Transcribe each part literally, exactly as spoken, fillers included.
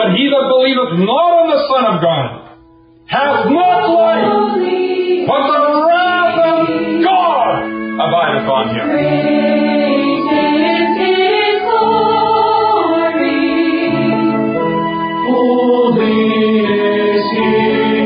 But he that believeth not on the Son of God hath not life, but the wrath of God abideth on him. Great is his glory. Holy is he,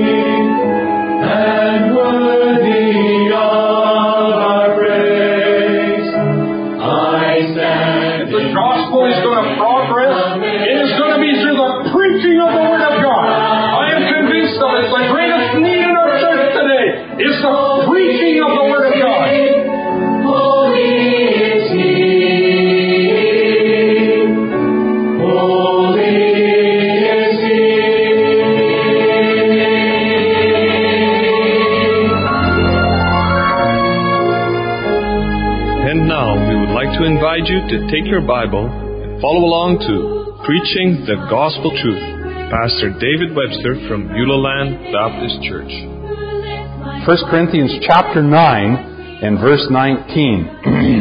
and worthy of our praise. I stand. The gospel is going to progress. It is going to be through the preaching of the Word of God. I am convinced of it. The greatest need in our church today is the preaching of the Word of God. Holy is he. Holy is he. And now we would like to invite you to take your Bible and follow along to Preaching the Gospel Truth. Pastor David Webster from Beulah Land Baptist Church. First Corinthians chapter nine and verse nineteen.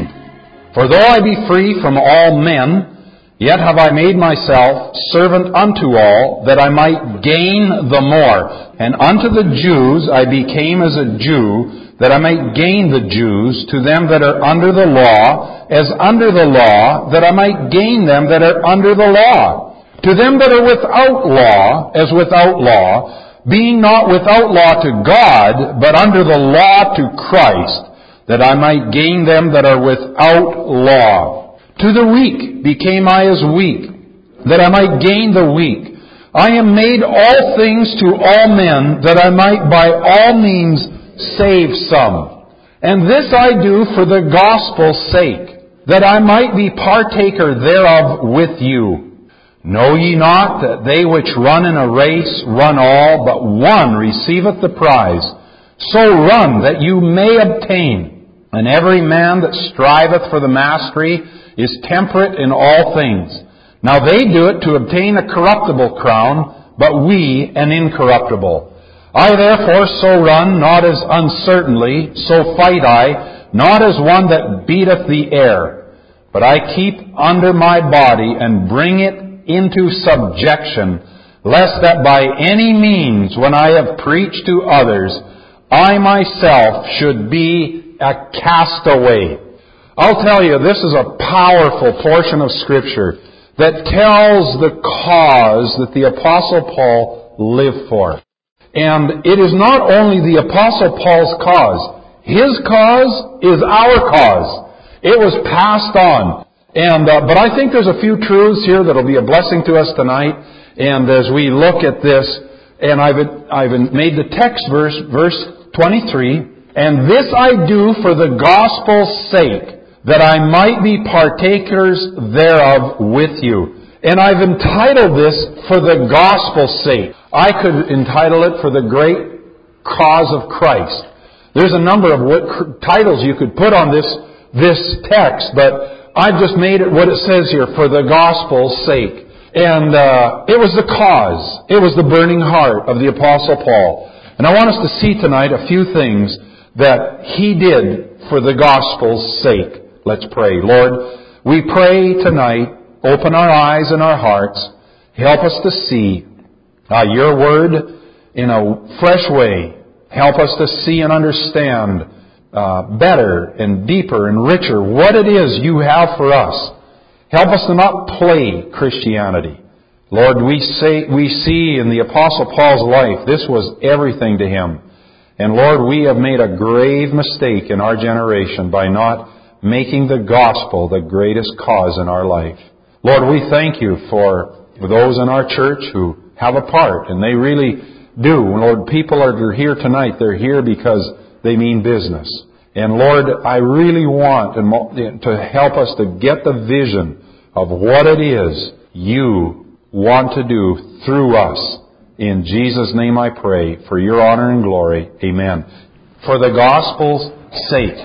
For though I be free from all men, yet have I made myself servant unto all, that I might gain the more. And unto the Jews I became as a Jew, that I might gain the Jews. To them that are under the law, as under the law, that I might gain them that are under the law. To them that are without law, as without law, being not without law to God, but under the law to Christ, that I might gain them that are without law. To the weak became I as weak, that I might gain the weak. I am made all things to all men, that I might by all means save some. And this I do for the gospel's sake, that I might be partaker thereof with you. Know ye not that they which run in a race run all, but one receiveth the prize? So run that you may obtain. And every man that striveth for the mastery is temperate in all things. Now they do it to obtain a corruptible crown, but we an incorruptible. I therefore so run, not as uncertainly, so fight I, not as one that beateth the air. But I keep under my body and bring it into subjection, lest that by any means, when I have preached to others, I myself should be a castaway. I'll tell you, this is a powerful portion of Scripture that tells the cause that the Apostle Paul lived for. And it is not only the Apostle Paul's cause. His cause is our cause. It was passed on. And uh, but I think there's a few truths here that will be a blessing to us tonight. And as we look at this, and I've I've made the text verse, verse twenty-three, and this I do for the gospel's sake, that I might be partakers thereof with you. And I've entitled this for the gospel's sake. I could entitle it for the great cause of Christ. There's a number of what titles you could put on this this text, but I've just made it what it says here, for the gospel's sake. And uh, it was the cause. It was the burning heart of the Apostle Paul. And I want us to see tonight a few things that he did for the gospel's sake. Let's pray. Lord, we pray tonight, open our eyes and our hearts. Help us to see uh, your word in a fresh way. Help us to see and understand Uh, better and deeper and richer what it is you have for us. Help us to not play Christianity. Lord, we say we see in the Apostle Paul's life, this was everything to him. And Lord, we have made a grave mistake in our generation by not making the gospel the greatest cause in our life. Lord, we thank you for those in our church who have a part, and they really do. Lord, people are here tonight. They're here because they mean business. And Lord, I really want to help us to get the vision of what it is you want to do through us. In Jesus' name I pray, for your honor and glory. Amen. For the gospel's sake.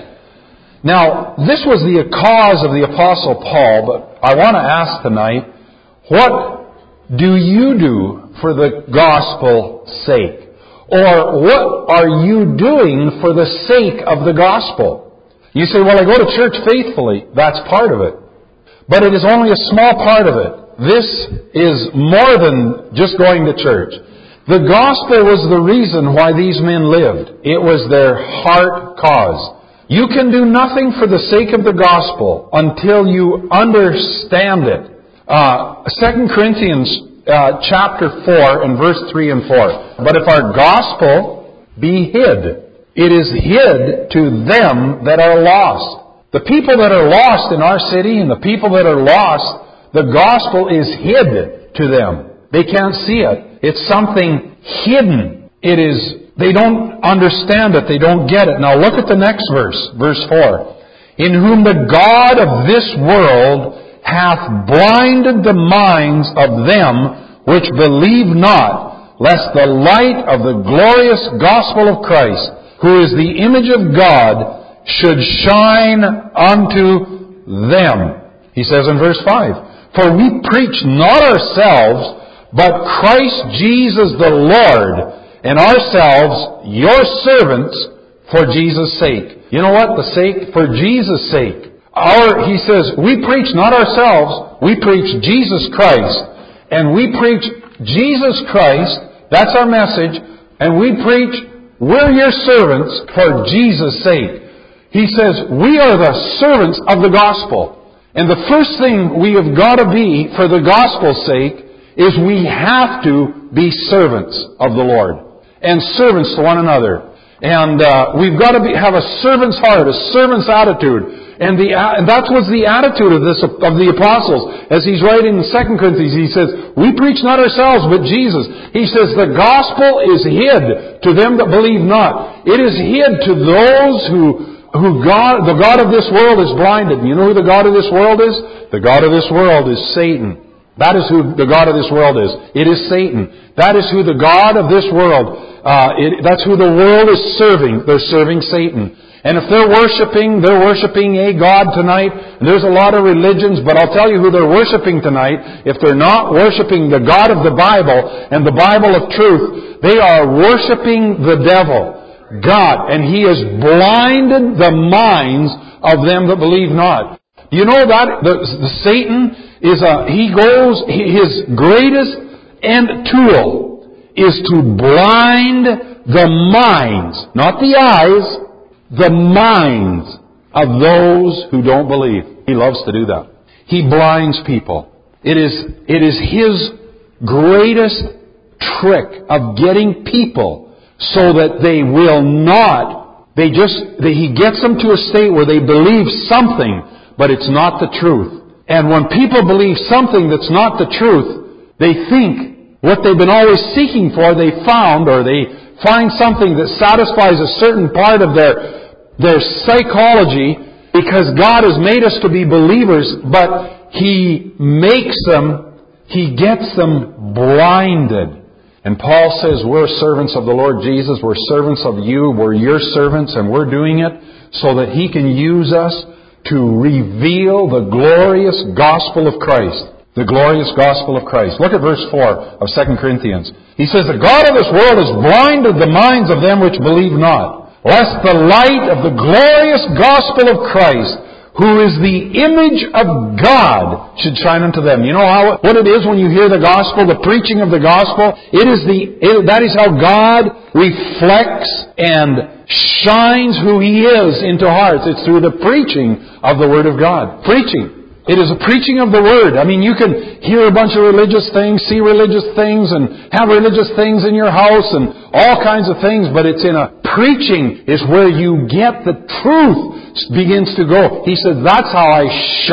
Now, this was the cause of the Apostle Paul, but I want to ask tonight, what do you do for the gospel's sake? Or what are you doing for the sake of the gospel? You say, well, I go to church faithfully. That's part of it. But it is only a small part of it. this is more than just going to church. The gospel was the reason why these men lived. It was their heart cause. You can do nothing for the sake of the gospel until you understand it. Uh, Second Corinthians uh, chapter four and verse three and four. But if our gospel be hid, it is hid to them that are lost. The people that are lost in our city and the people that are lost, the gospel is hid to them. They can't see it. It's something hidden. It is, they don't understand it. They don't get it. Now look at the next verse, verse four. In whom the God of this world hath blinded the minds of them which believe not, lest the light of the glorious gospel of Christ, who is the image of God, should shine unto them. He says in verse five, For we preach not ourselves, but Christ Jesus the Lord, and ourselves your servants for Jesus' sake. You know what? The sake? For Jesus' sake. Our, he says, we preach not ourselves, we preach Jesus Christ. And we preach Jesus Christ, that's our message, and we preach, we're your servants for Jesus' sake. He says, we are the servants of the gospel. And the first thing we have got to be for the gospel's sake is we have to be servants of the Lord. And servants to one another. And uh, we've got to be, have a servant's heart, a servant's attitude. And, the, and that was the attitude of, this, of the apostles. As he's writing in Second Corinthians, he says, we preach not ourselves, but Jesus. He says, the gospel is hid to them that believe not. It is hid to those who who God, the God of this world is blinded. You know who the God of this world is? The God of this world is Satan. That is who the God of this world is. It is Satan. That is who the God of this world, uh, it, that's who the world is serving. They're serving Satan. And if they're worshiping, they're worshiping a God tonight. And there's a lot of religions, but I'll tell you who they're worshiping tonight. If they're not worshiping the God of the Bible and the Bible of truth, they are worshiping the devil. God, and He has blinded the minds of them that believe not. You know that the, the Satan is a he goes his greatest end tool is to blind the minds, not the eyes, the minds of those who don't believe. He loves to do that. He blinds people. It is it is his greatest trick of getting people so that they will not, they just, they, he gets them to a state where they believe something, but it's not the truth. And when people believe something that's not the truth, they think what they've been always seeking for, they found, or they find something that satisfies a certain part of their, their psychology, because God has made us to be believers, but He makes them, He gets them blinded. And Paul says, we're servants of the Lord Jesus, we're servants of you, we're your servants, and we're doing it so that He can use us to reveal the glorious gospel of Christ. The glorious gospel of Christ. Look at verse four of Second Corinthians. He says, the God of this world has blinded the minds of them which believe not, lest the light of the glorious gospel of Christ, who is the image of God, should shine unto them. You know how what it is when you hear the gospel, the preaching of the gospel? It is the it, that is how God reflects and shines who He is into hearts. It's through the preaching of the Word of God. Preaching. It is a preaching of the Word. I mean, you can hear a bunch of religious things, see religious things, and have religious things in your house, and all kinds of things, but it's in a preaching is where you get the truth begins to go. He says, that's how I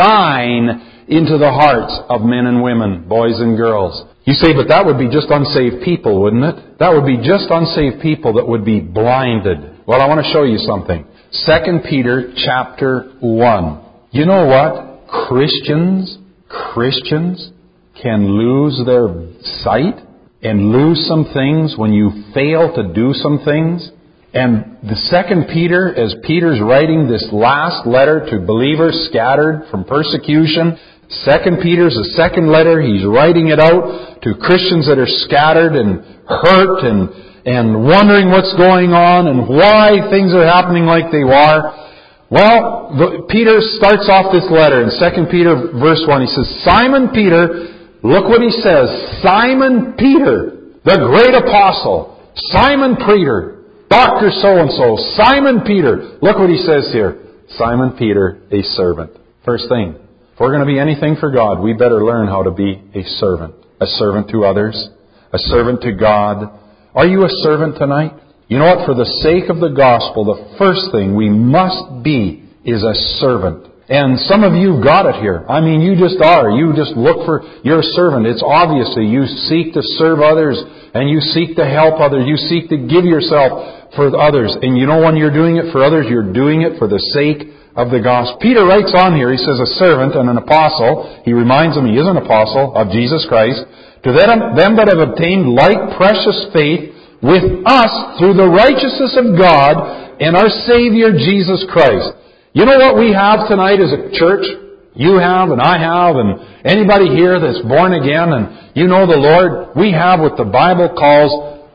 shine into the hearts of men and women, boys and girls. You say, but that would be just unsaved people, wouldn't it? That would be just unsaved people that would be blinded. Well, I want to show you something. Second Peter chapter one. You know what? Christians, Christians can lose their sight and lose some things when you fail to do some things. And the Second Peter, as Peter's writing this last letter to believers scattered from persecution, Second Peter's the second letter. He's writing it out to Christians that are scattered and hurt and, and wondering what's going on and why things are happening like they are. Well, Peter starts off this letter in Second Peter verse one. He says, Simon Peter, Look what he says. Simon Peter, the great apostle. Simon Peter, Doctor So-and-so. Simon Peter. Look what he says here. Simon Peter, a servant. First thing, if we're going to be anything for God, we better learn how to be a servant. A servant to others. A servant to God. Are you a servant tonight? You know what? For the sake of the gospel, the first thing we must be is a servant. And some of you got it here. I mean, you just are. You just look for... You're a servant. It's obviously you seek to serve others and you seek to help others. You seek to give yourself for others. And you know when you're doing it for others, you're doing it for the sake of the gospel. Peter writes on here, he says, a servant and an apostle. He reminds them he is an apostle of Jesus Christ. To them, them that have obtained like precious faith with us through the righteousness of God and our Savior Jesus Christ. You know what we have tonight as a church? You have and I have and anybody here that's born again and you know the Lord, we have what the Bible calls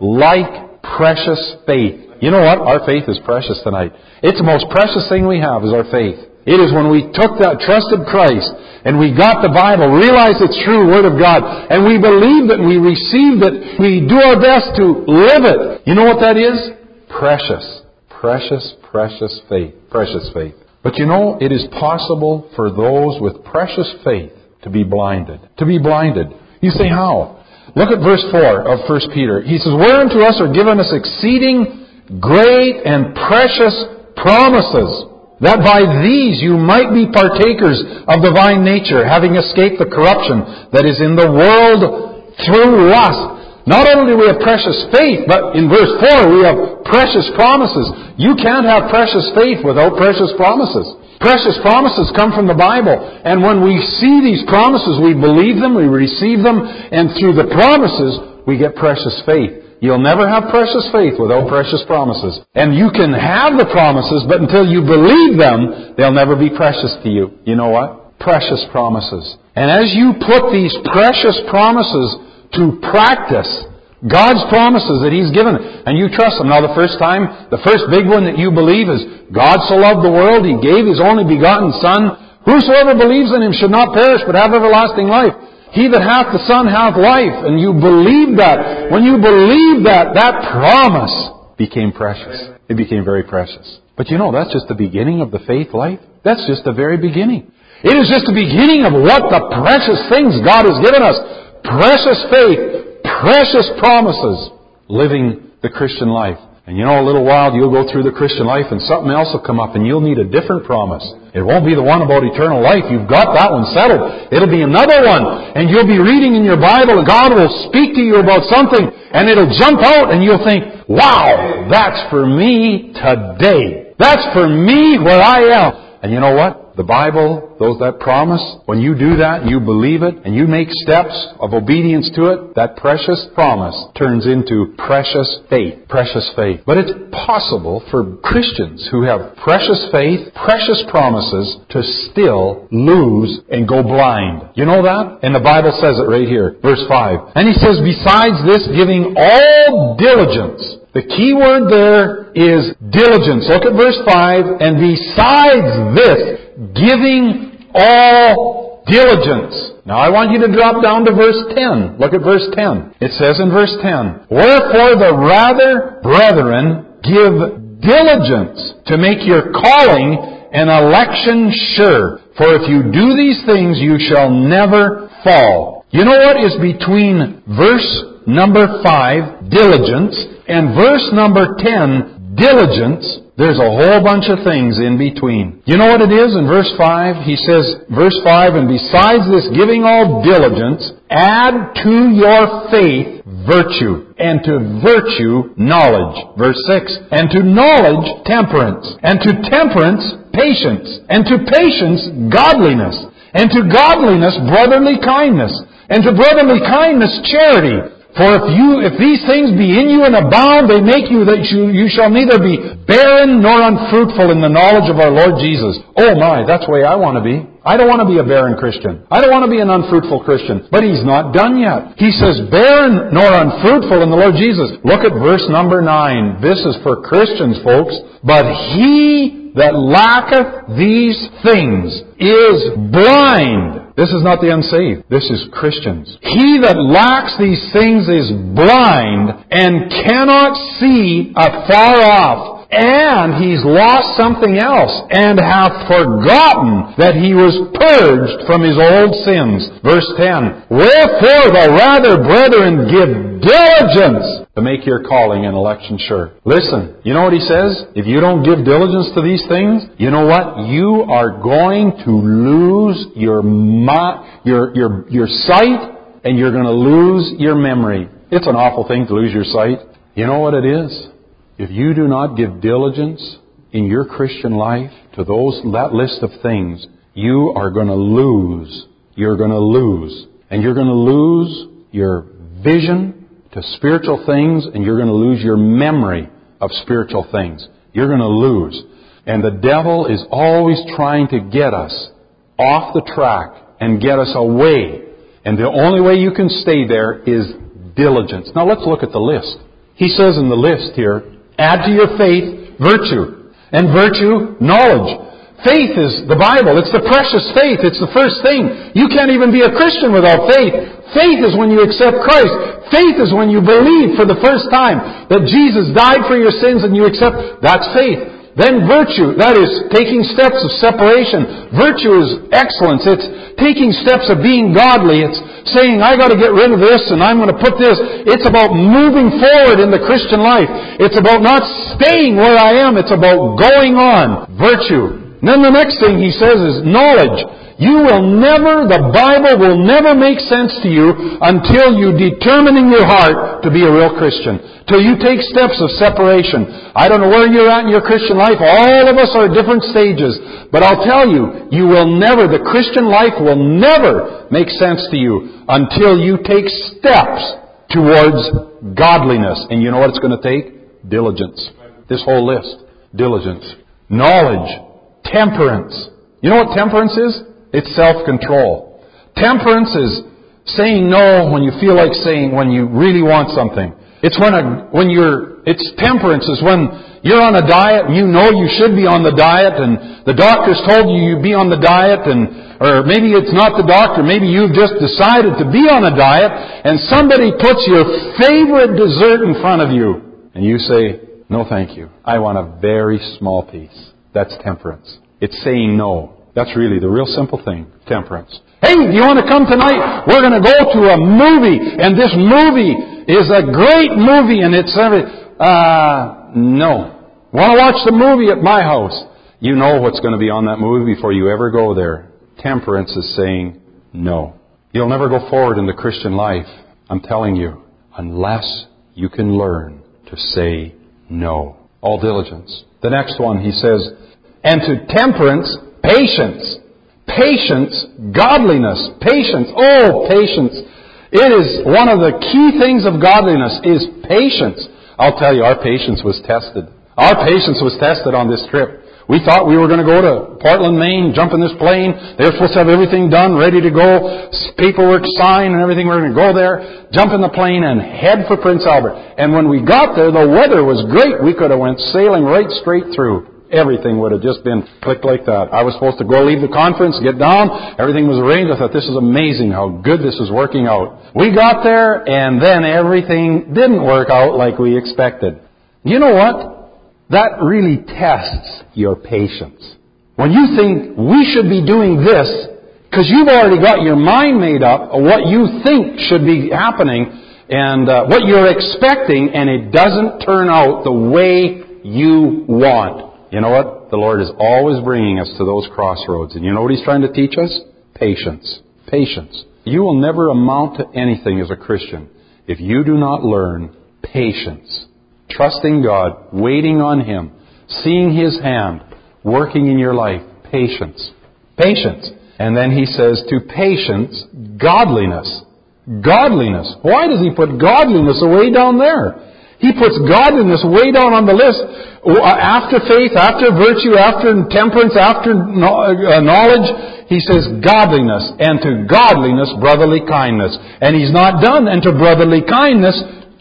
like precious faith. You know what? Our faith is precious tonight. It's the most precious thing we have is our faith. It is when we took that, trusted Christ, and we got the Bible, realized it's true Word of God, and we believed it, we received it, we do our best to live it. You know what that is? Precious. Precious, precious faith. Precious faith. But you know, it is possible for those with precious faith to be blinded. To be blinded. You say, how? Look at verse four of First Peter. He says, whereunto us are given us exceeding great and precious promises, that by these you might be partakers of divine nature, having escaped the corruption that is in the world through lust. Not only do we have precious faith, but in verse four we have precious promises. You can't have precious faith without precious promises. Precious promises come from the Bible. And when we see these promises, we believe them, we receive them, and through the promises, we get precious faith. You'll never have precious faith without precious promises. And you can have the promises, but until you believe them, they'll never be precious to you. You know what? Precious promises. And as you put these precious promises to practice, God's promises that He's given, and you trust them. Now the first time, the first big one that you believe is, God so loved the world, He gave His only begotten Son. Whosoever believes in Him should not perish, but have everlasting life. He that hath the Son hath life. And you believe that. When you believe that, that promise became precious. It became very precious. But you know, that's just the beginning of the faith life. That's just the very beginning. It is just the beginning of what the precious things God has given us. Precious faith, precious promises, living the Christian life. And you know, a little while you'll go through the Christian life and something else will come up and you'll need a different promise. It won't be the one about eternal life. You've got that one settled. It'll be another one. And you'll be reading in your Bible and God will speak to you about something and it'll jump out and you'll think, wow, that's for me today. That's for me where I am. And you know what? The Bible, those that promise, when you do that, you believe it, and you make steps of obedience to it, that precious promise turns into precious faith. Precious faith. But it's possible for Christians who have precious faith, precious promises, to still lose and go blind. You know that? And the Bible says it right here, verse five. And he says, besides this, giving all diligence. The key word there is diligence. Look at verse five. And besides this, giving all diligence. Now I want you to drop down to verse ten. Look at verse ten. It says in verse ten, wherefore the rather, brethren, give diligence to make your calling and election sure. For if you do these things, you shall never fall. You know what is between verse number five, diligence, and verse number ten, diligence? There's a whole bunch of things in between. You know what it is in verse five? He says, verse five, and besides this giving all diligence, add to your faith virtue, and to virtue knowledge. Verse six, and to knowledge temperance, and to temperance patience, and to patience godliness, and to godliness brotherly kindness, and to brotherly kindness charity. For if you, if these things be in you and abound, they make you that you, you shall neither be barren nor unfruitful in the knowledge of our Lord Jesus. Oh my, that's the way I want to be. I don't want to be a barren Christian. I don't want to be an unfruitful Christian. But He's not done yet. He says, barren nor unfruitful in the Lord Jesus. Look at verse number nine. This is for Christians, folks. But he that lacketh these things is blind. This is not the unsaved. This is Christians. He that lacks these things is blind and cannot see afar off. And he's lost something else, and hath forgotten that he was purged from his old sins. Verse ten, wherefore the rather, brethren, give diligence to make your calling and election sure. Listen, you know what he says? If you don't give diligence to these things, you know what? You are going to lose your mi- your your your sight, and you're going to lose your memory. It's an awful thing to lose your sight. You know what it is? If you do not give diligence in your Christian life to those that list of things, you are going to lose. You're going to lose. And you're going to lose your vision to spiritual things, and you're going to lose your memory of spiritual things. You're going to lose. And the devil is always trying to get us off the track and get us away. And the only way you can stay there is diligence. Now let's look at the list. He says in the list here, add to your faith virtue, and virtue knowledge. Faith is the Bible. It's the precious faith. It's the first thing. You can't even be a Christian without faith. Faith is when you accept Christ. Faith is when you believe for the first time that Jesus died for your sins and you accept. That's faith. Then virtue, that is taking steps of separation. Virtue is excellence. It's taking steps of being godly. It's saying, I got to get rid of this and I'm going to put this. It's about moving forward in the Christian life. It's about not staying where I am. It's about going on. Virtue. And then the next thing he says is knowledge. You will never, the Bible will never make sense to you until you determine in your heart to be a real Christian. Till you take steps of separation. I don't know where you're at in your Christian life. All of us are at different stages. But I'll tell you, you will never, the Christian life will never make sense to you until you take steps towards godliness. And you know what it's going to take? Diligence. This whole list. Diligence. Knowledge. Temperance. You know what temperance is? It's self-control. Temperance is saying no when you feel like saying, when you really want something. It's when a, when you're, it's temperance is when you're on a diet and you know you should be on the diet and the doctor's told you you be on the diet and, or maybe it's not the doctor, maybe you've just decided to be on a diet and somebody puts your favorite dessert in front of you and you say, no thank you. I want a very small piece. That's temperance. It's saying no. That's really the real simple thing, temperance. Hey, do you want to come tonight? We're going to go to a movie, and this movie is a great movie, and it's every... Uh, no. Want to watch the movie at my house? You know what's going to be on that movie before you ever go there. Temperance is saying no. You'll never go forward in the Christian life, I'm telling you, unless you can learn to say no. All diligence. The next one, he says, and to temperance... Patience. Patience. Godliness. Patience. Oh, patience. It is one of the key things of godliness is patience. I'll tell you, our patience was tested. Our patience was tested on this trip. We thought we were going to go to Portland, Maine, jump in this plane. They were supposed to have everything done, ready to go, paperwork signed and everything. We were going to go there, jump in the plane and head for Prince Albert. And when we got there, the weather was great. We could have went sailing right straight through. Everything would have just been clicked like that. I was supposed to go leave the conference, get down. Everything was arranged. I thought, this is amazing how good this is working out. We got there, and then everything didn't work out like we expected. You know what? That really tests your patience. When you think, we should be doing this, because you've already got your mind made up of what you think should be happening, and uh, what you're expecting, and it doesn't turn out the way you want. You know what? The Lord is always bringing us to those crossroads. And you know what He's trying to teach us? Patience. Patience. You will never amount to anything as a Christian if you do not learn patience. Trusting God, waiting on Him, seeing His hand, working in your life. Patience. Patience. And then He says, to patience, godliness. Godliness. Why does He put godliness away down there? He puts godliness way down on the list. After faith, after virtue, after temperance, after knowledge, he says godliness. And to godliness, brotherly kindness. And he's not done. And to brotherly kindness,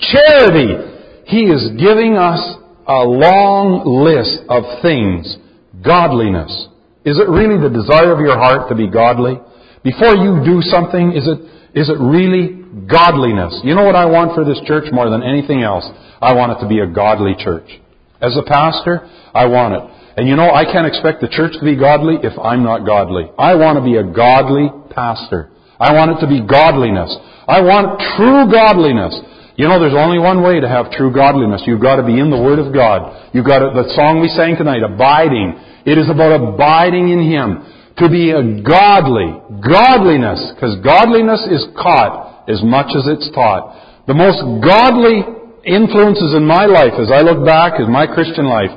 charity. He is giving us a long list of things. Godliness. Is it really the desire of your heart to be godly? Before you do something, is it is it really godliness? You know what I want for this church more than anything else? I want it to be a godly church. As a pastor, I want it. And you know, I can't expect the church to be godly if I'm not godly. I want to be a godly pastor. I want it to be godliness. I want true godliness. You know, there's only one way to have true godliness. You've got to be in the Word of God. You've got to, the song we sang tonight, abiding. It is about abiding in Him. To be a godly, godliness, because godliness is caught as much as it's taught. The most godly influences in my life, as I look back at my Christian life,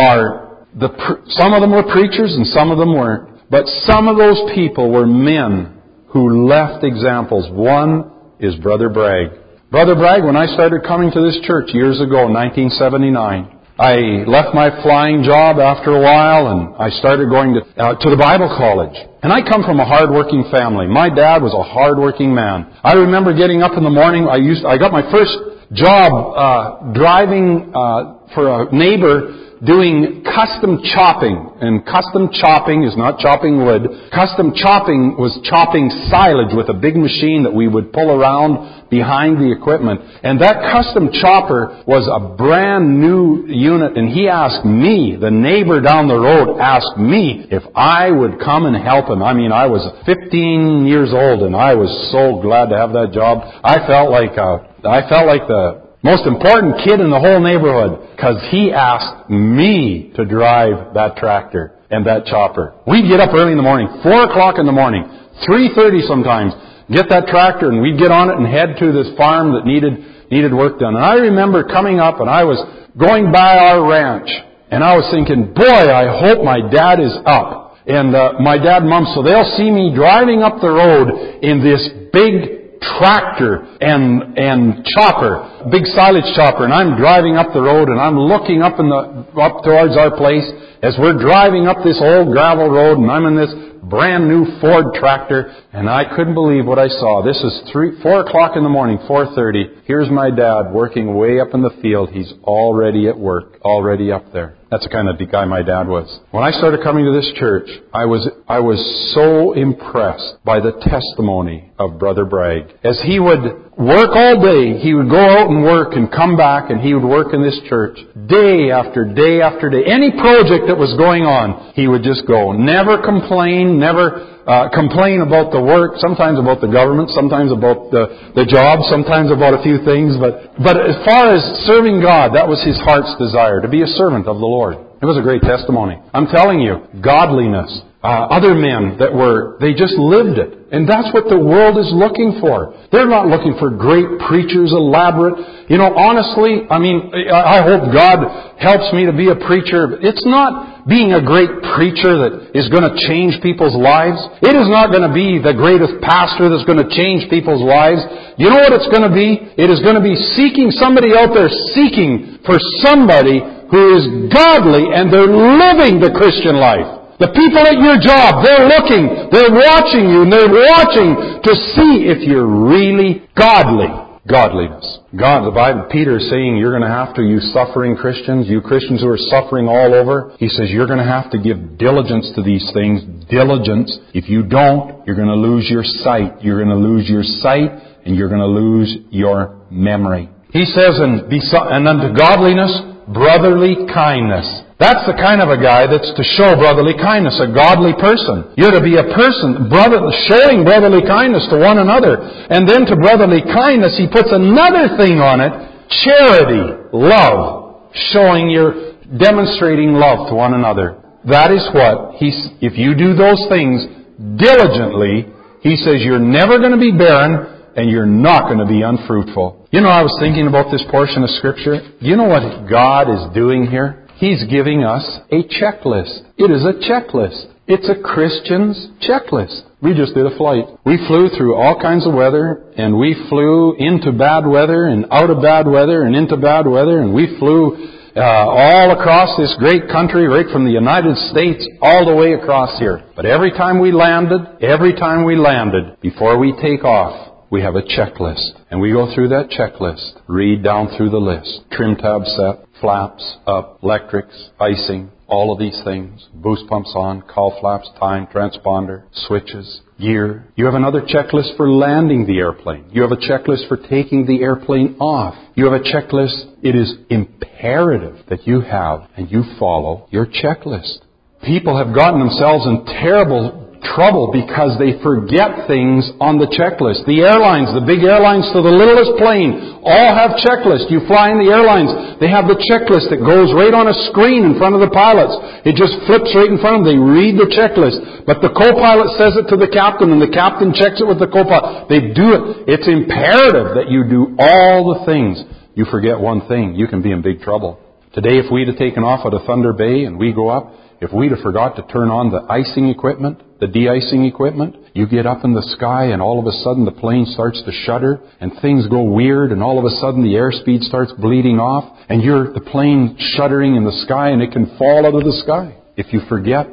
are the some of them were preachers and some of them weren't. But some of those people were men who left examples. One is Brother Bragg. Brother Bragg, when I started coming to this church years ago, nineteen seventy-nine, I left my flying job after a while and I started going to, uh, to the Bible college. And I come from a hard-working family. My dad was a hard-working man. I remember getting up in the morning. I used, I got my first job uh, driving uh, for a neighbor doing custom chopping. And custom chopping is not chopping wood. Custom chopping was chopping silage with a big machine that we would pull around behind the equipment. And that custom chopper was a brand new unit. And he asked me, the neighbor down the road asked me if I would come and help him. I mean, I was fifteen years old and I was so glad to have that job. I felt like uh, I felt like the most important kid in the whole neighborhood, because he asked me to drive that tractor and that chopper. We'd get up early in the morning, four o'clock in the morning, three thirty sometimes, get that tractor and we'd get on it and head to this farm that needed needed work done. And I remember coming up and I was going by our ranch and I was thinking, boy, I hope my dad is up. And uh, my dad and mom, so they'll see me driving up the road in this big tractor and and chopper, big silage chopper, and I'm driving up the road and I'm looking up in the up towards our place as we're driving up this old gravel road, and I'm in this brand new Ford tractor, and I couldn't believe what I saw. This is three, four o'clock in the morning, four thirty. Here's my dad working way up in the field. He's already at work, already up there. That's the kind of guy my dad was. When I started coming to this church, I was I was so impressed by the testimony of Brother Bragg. As he would work all day, he would go out and work and come back, and he would work in this church day after day after day. Any project that was going on, he would just go. Never complain, never uh, complain about the work, sometimes about the government, sometimes about the, the job, sometimes about a few things. But, but as far as serving God, that was his heart's desire, to be a servant of the Lord. It was a great testimony. I'm telling you, godliness. Uh, other men that were, they just lived it. And that's what the world is looking for. They're not looking for great preachers, elaborate. You know, honestly, I mean, I hope God helps me to be a preacher. It's not being a great preacher that is going to change people's lives. It is not going to be the greatest pastor that's going to change people's lives. You know what it's going to be? It is going to be seeking somebody out there, seeking for somebody who is godly and they're living the Christian life. The people at your job, they're looking, they're watching you, and they're watching to see if you're really godly. Godliness. God, the Bible, Peter is saying you're going to have to, you suffering Christians, you Christians who are suffering all over, he says you're going to have to give diligence to these things. Diligence. If you don't, you're going to lose your sight. You're going to lose your sight, and you're going to lose your memory. He says, and, and unto godliness, brotherly kindness. That's the kind of a guy that's to show brotherly kindness, a godly person. You're to be a person brother, showing brotherly kindness to one another. And then to brotherly kindness, he puts another thing on it, charity, love, showing your, demonstrating love to one another. That is what, he's, if you do those things diligently, he says you're never going to be barren and you're not going to be unfruitful. You know, I was thinking about this portion of Scripture. You know what God is doing here? He's giving us a checklist. It is a checklist. It's a Christian's checklist. We just did a flight. We flew through all kinds of weather, and we flew into bad weather, and out of bad weather, and into bad weather, and we flew uh, all across this great country, right from the United States all the way across here. But every time we landed, every time we landed, before we take off, we have a checklist. And we go through that checklist, read down through the list, trim tab set, flaps up, electrics, icing, all of these things. Boost pumps on, call flaps, time, transponder, switches, gear. You have another checklist for landing the airplane. You have a checklist for taking the airplane off. You have a checklist. It is imperative that you have and you follow your checklist. People have gotten themselves in terrible trouble because they forget things on the checklist. The airlines, the big airlines to the littlest plane, all have checklists. You fly in the airlines, they have the checklist that goes right on a screen in front of the pilots. It just flips right in front of them. They read the checklist. But the co-pilot says it to the captain, and the captain checks it with the co-pilot. They do it. It's imperative that you do all the things. You forget one thing, you can be in big trouble. Today, if we'd have taken off at a Thunder Bay and we go up, if we'd have forgot to turn on the icing equipment, the de-icing equipment, you get up in the sky and all of a sudden the plane starts to shudder and things go weird and all of a sudden the airspeed starts bleeding off and you're the plane shuddering in the sky and it can fall out of the sky. If you forget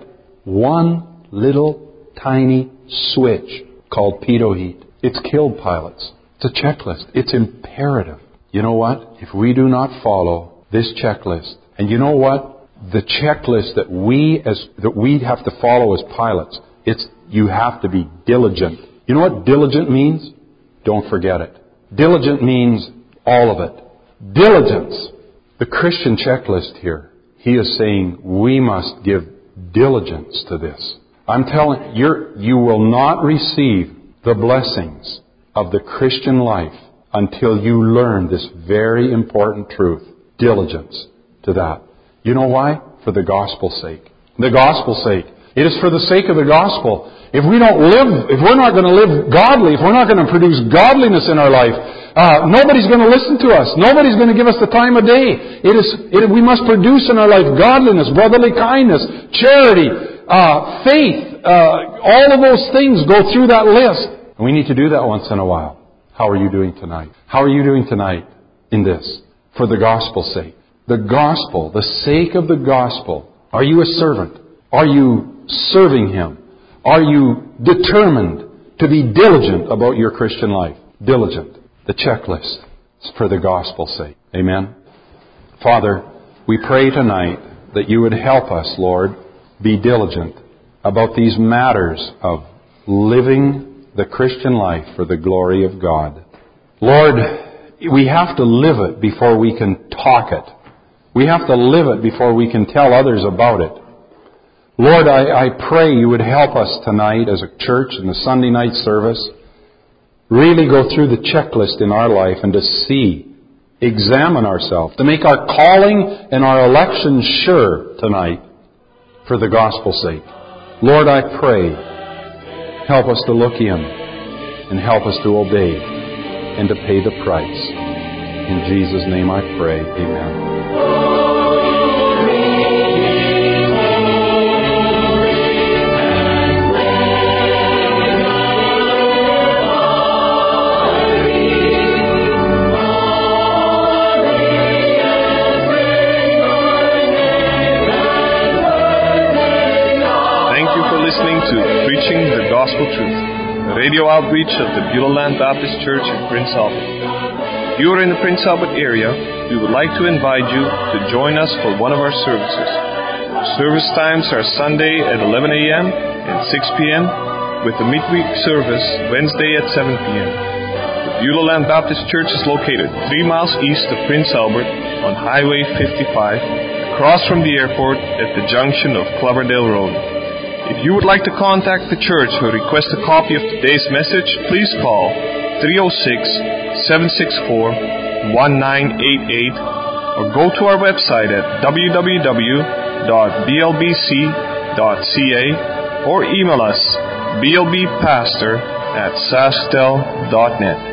one little tiny switch called pitot heat, it's killed pilots. It's a checklist. It's imperative. You know what? If we do not follow this checklist, and you know what? The checklist that we as that we have to follow as pilots, it's you have to be diligent. You know what diligent means? Don't forget it. Diligent means all of it. Diligence. The Christian checklist here, he is saying we must give diligence to this. I'm telling you, you will not receive the blessings of the Christian life until you learn this very important truth. Diligence to that. You know why? For the gospel's sake. The gospel's sake. It is for the sake of the gospel. If we don't live, if we're not going to live godly, if we're not going to produce godliness in our life, uh, nobody's going to listen to us. Nobody's going to give us the time of day. It is, it, we must produce in our life godliness, brotherly kindness, charity, uh, faith. Uh, all of those things go through that list. And we need to do that once in a while. How are you doing tonight? How are you doing tonight in this? For the gospel's sake. The gospel, the sake of the gospel. Are you a servant? Are you serving Him? Are you determined to be diligent about your Christian life? Diligent. The checklist is for the gospel's sake. Amen. Father, we pray tonight that you would help us, Lord, be diligent about these matters of living the Christian life for the glory of God. Lord, we have to live it before we can talk it. We have to live it before we can tell others about it. Lord, I, I pray you would help us tonight as a church in the Sunday night service really go through the checklist in our life and to see, examine ourselves, to make our calling and our election sure tonight for the gospel's sake. Lord, I pray, help us to look in and help us to obey and to pay the price. In Jesus' name I pray. Amen. Preaching the Gospel Truth, a radio outreach of the Beulah Land Baptist Church in Prince Albert. If you are in the Prince Albert area, we would like to invite you to join us for one of our services. Our service times are Sunday at eleven a.m. and six p.m., with the midweek service Wednesday at seven p.m. The Beulah Land Baptist Church is located three miles east of Prince Albert on Highway fifty-five, across from the airport at the junction of Cloverdale Road. If you would like to contact the church or request a copy of today's message, please call three oh six, seven six four, one nine eight eight or go to our website at w w w dot b l b c dot c a or email us b l b pastor at sastel dot net.